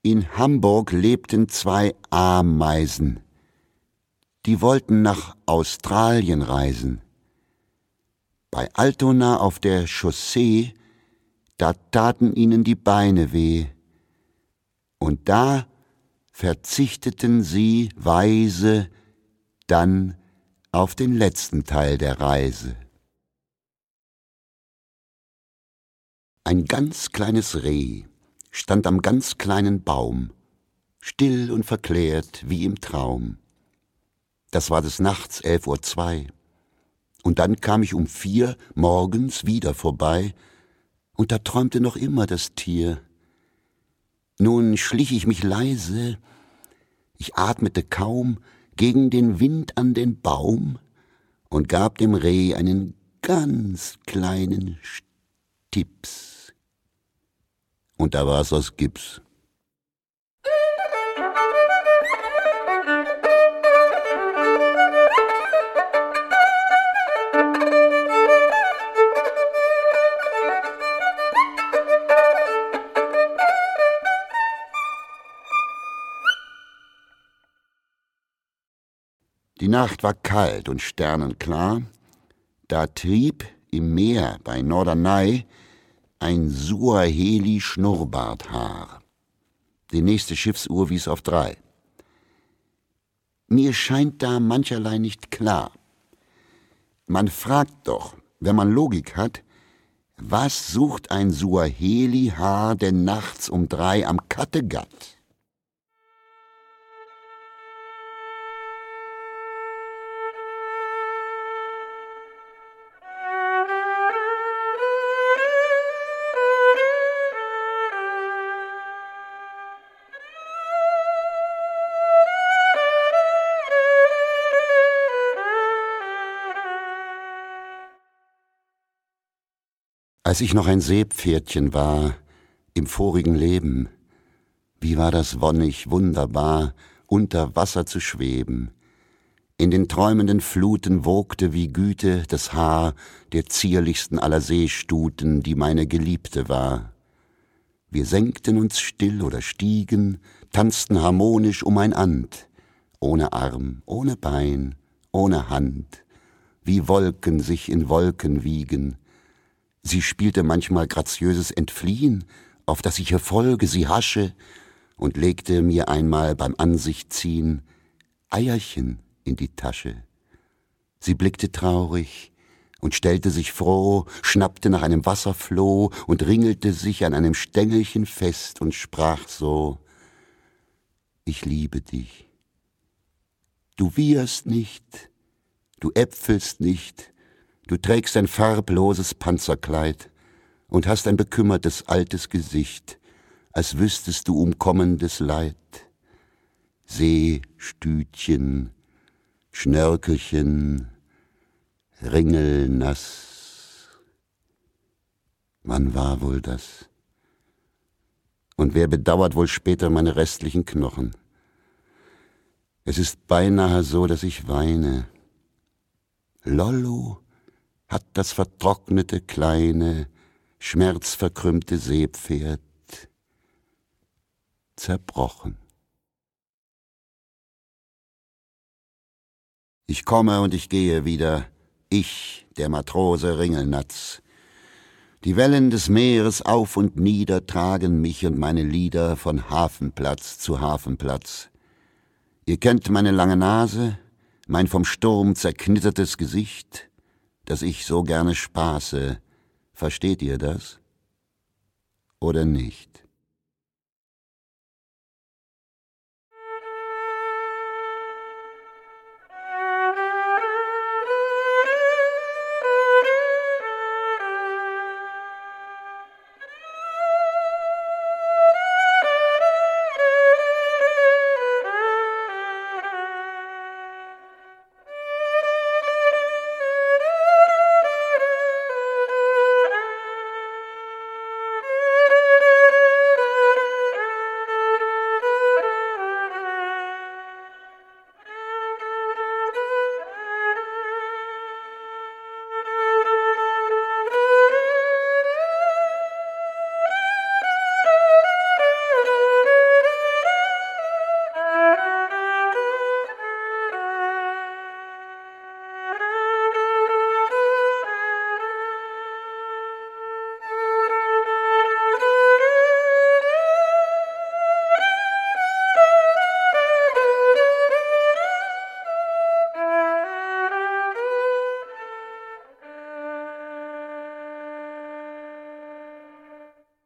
In Hamburg lebten 2 Ameisen, die wollten nach Australien reisen. Bei Altona auf der Chaussee, da taten ihnen die Beine weh. Und da verzichteten sie weise dann auf den letzten Teil der Reise. Ein ganz kleines Reh stand am ganz kleinen Baum, still und verklärt wie im Traum. Das war des Nachts 11:02 Uhr. Und dann kam ich um 4 morgens wieder vorbei, und da träumte noch immer das Tier. Nun schlich ich mich leise, ich atmete kaum, gegen den Wind an den Baum und gab dem Reh einen ganz kleinen Stips. Und da war's aus Gips. Die Nacht war kalt und sternenklar, da trieb im Meer bei Norderney ein Suaheli-Schnurrbarthaar. Die nächste Schiffsuhr wies auf 3. Mir scheint da mancherlei nicht klar. Man fragt doch, wenn man Logik hat, was sucht ein Suaheli-Haar denn nachts um 3 am Kattegat? Als ich noch ein Seepferdchen war, im vorigen Leben, wie war das wonnig, wunderbar, unter Wasser zu schweben. In den träumenden Fluten wogte wie Güte das Haar der zierlichsten aller Seestuten, die meine Geliebte war. Wir senkten uns still oder stiegen, tanzten harmonisch um ein And, ohne Arm, ohne Bein, ohne Hand, wie Wolken sich in Wolken wiegen. Sie spielte manchmal graziöses Entfliehen, auf das ich ihr folge, sie hasche, und legte mir einmal beim Ansichtziehen Eierchen in die Tasche. Sie blickte traurig und stellte sich froh, schnappte nach einem Wasserfloh und ringelte sich an einem Stängelchen fest und sprach so: Ich liebe dich. Du wieherst nicht, du äpfelst nicht, du trägst ein farbloses Panzerkleid und hast ein bekümmertes altes Gesicht, als wüsstest du um kommendes Leid. Seestütchen, Schnörkelchen, ringelnass. Wann war wohl das? Und wer bedauert wohl später meine restlichen Knochen? Es ist beinahe so, dass ich weine. Lollo hat das vertrocknete, kleine, schmerzverkrümmte Seepferd zerbrochen. Ich komme und ich gehe wieder, ich, der Matrose Ringelnatz. Die Wellen des Meeres auf und nieder tragen mich und meine Lieder von Hafenplatz zu Hafenplatz. Ihr kennt meine lange Nase, mein vom Sturm zerknittertes Gesicht, das ich so gerne spaße. Versteht ihr das? Oder nicht?